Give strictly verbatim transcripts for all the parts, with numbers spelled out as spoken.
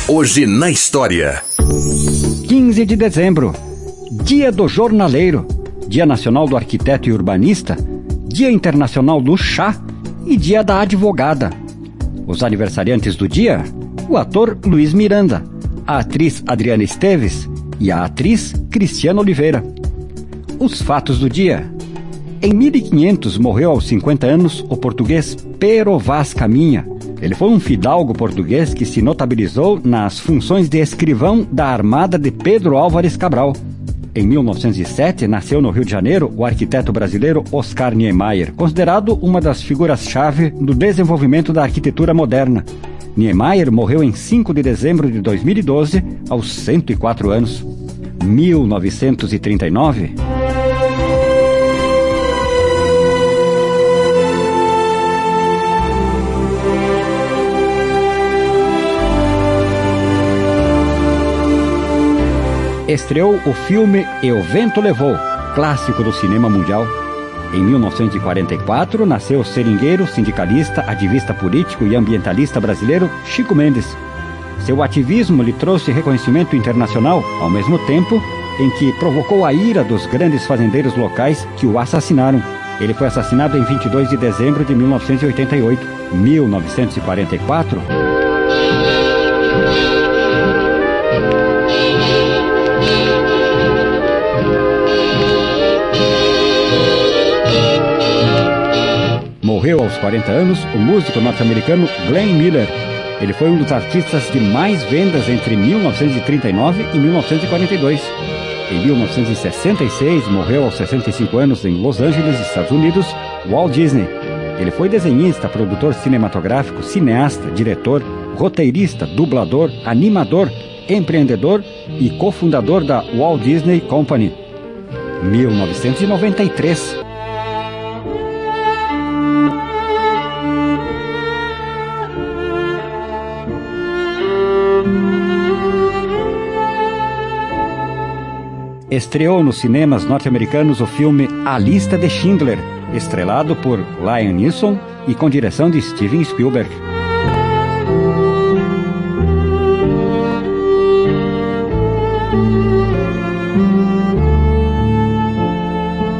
Hoje na história. quinze de dezembro, Dia do Jornaleiro, Dia Nacional do Arquiteto e Urbanista, Dia Internacional do Chá e Dia da Advogada. Os aniversariantes do dia: o ator Luiz Miranda, a atriz Adriana Esteves e a atriz Cristiana Oliveira. Os fatos do dia: em mil e quinhentos morreu aos cinquenta anos o português Pero Vaz Caminha. Ele foi um fidalgo português que se notabilizou nas funções de escrivão da armada de Pedro Álvares Cabral. Em mil novecentos e sete, nasceu no Rio de Janeiro o arquiteto brasileiro Oscar Niemeyer, considerado uma das figuras-chave do desenvolvimento da arquitetura moderna. Niemeyer morreu em cinco de dezembro de dois mil e doze, aos cento e quatro anos. mil novecentos e trinta e nove... estreou o filme E o Vento Levou, clássico do cinema mundial. Em mil novecentos e quarenta e quatro, nasceu o seringueiro, sindicalista, ativista político e ambientalista brasileiro Chico Mendes. Seu ativismo lhe trouxe reconhecimento internacional, ao mesmo tempo em que provocou a ira dos grandes fazendeiros locais que o assassinaram. Ele foi assassinado em vinte e dois de dezembro de mil novecentos e oitenta e oito. mil novecentos e quarenta e quatro... morreu aos quarenta anos o músico norte-americano Glenn Miller. Ele foi um dos artistas de mais vendas entre mil novecentos e trinta e nove e mil novecentos e quarenta e dois. Em mil novecentos e sessenta e seis, morreu aos sessenta e cinco anos em Los Angeles, Estados Unidos, Walt Disney. Ele foi desenhista, produtor cinematográfico, cineasta, diretor, roteirista, dublador, animador, empreendedor e cofundador da Walt Disney Company. mil novecentos e noventa e três. Estreou nos cinemas norte-americanos o filme A Lista de Schindler, estrelado por Liam Neeson e com direção de Steven Spielberg.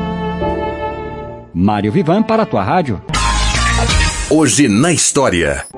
Mário Vivan para a tua rádio. Hoje na história.